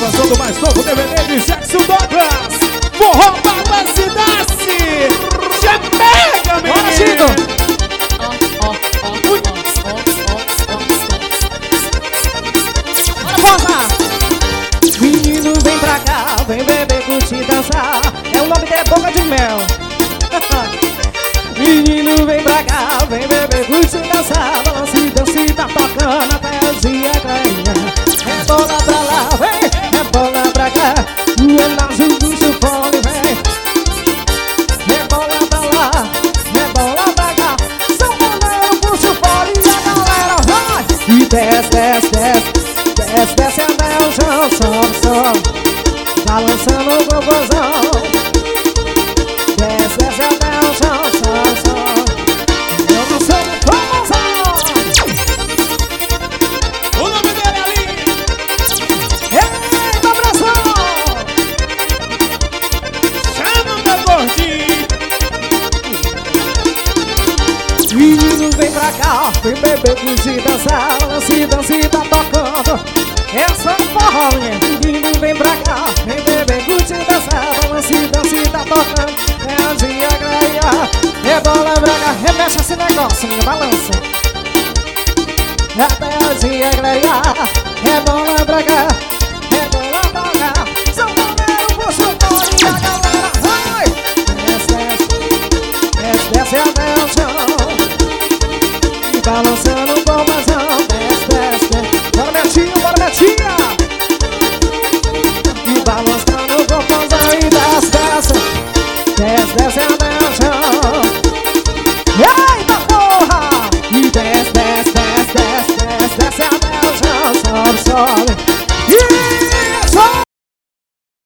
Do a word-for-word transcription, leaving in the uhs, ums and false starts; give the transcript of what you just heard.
gravação do mais novo D V D de Jackson Douglas. Forró Balança e Desce. Já pega, menino. Bora, Chico. Bora, força. Menino, vem pra cá, vem beber, curtir, dançar. É o nome dele, é Boca de Mel. Menino, vem pra cá, vem beber, curtir, dançar. Balança e dança, tá tocando até o dia clarear. Rebola pra lá, vem, rebola pra cá. O Enazo do seu fone, vem. Rebola pra lá, rebola pra cá. São Paulo, puxa o fone e a galera vai. E desce, desce, desce, desce, desce até o chão, sobe, sobe. Balançando o popozão. Desce, desce até o chão, sobe, sobe. Eu não sou do popozão. O nome dele é ali. Eita, pressão! Chama meu gordinho. Menino, vem pra cá, vem beber, curtir, dançar. Lance, dança, tá tocando. É só forró, minha. Menino, vem pra cá, vem beber, curtir, dançar. Lance, dança, tá tocando. É o dia clarear. Rebola pra cá, remexe esse negócio, minha balança. Até o dia clarear. Rebola pra cá.